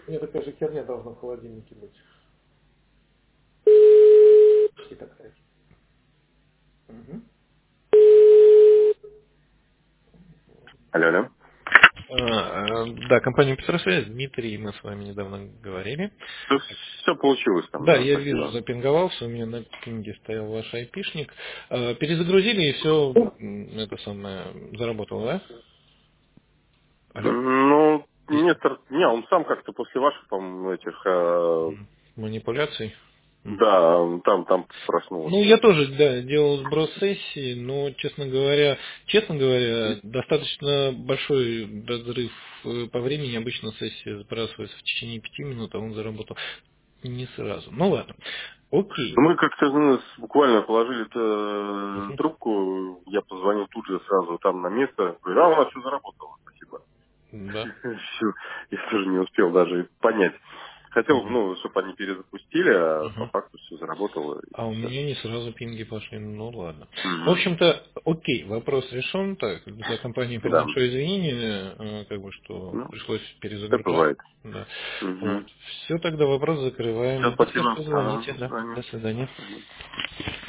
Мне такая же херня должна в холодильнике быть. И так далее. Мгм. Алло, алло. Да, компания Петросвязь, Дмитрий, мы с вами недавно говорили. Все получилось там, Да, да, я вижу, спасибо. запинговался, у меня на пинге стоял ваш айпишник. Перезагрузили и все, это самое, заработало, да? Алло? Ну, Есть не, он сам как-то после ваших, по-моему, этих, манипуляций? да, там проснулся. Ну, я тоже, да, делал сброс сессии, но, честно говоря, достаточно большой разрыв по времени. Обычно сессия сбрасывается в течение 5 минут, а он заработал не сразу. Ну ладно. Ну, Окей. мы как-то буквально положили Мгм. трубку, я позвонил тут же сразу там на место, говорю, а у нас все заработало, спасибо. Да. Всё, я тоже не успел даже понять. Хотел, Мгм. ну, чтобы они перезапустили, а по Мгм. факту все заработало А и у все. меня не сразу пинги пошли. Ну ладно. В Угу. общем-то, окей, вопрос решен. Так, за компанию Да. приношу извинения, как бы что Ну, пришлось это перезагружать. бывает. Да. Угу. Вот. Все, тогда вопрос Все, закрываем. Если спасибо. что, Ага, звоните, до да. До свидания. свидания. До свидания.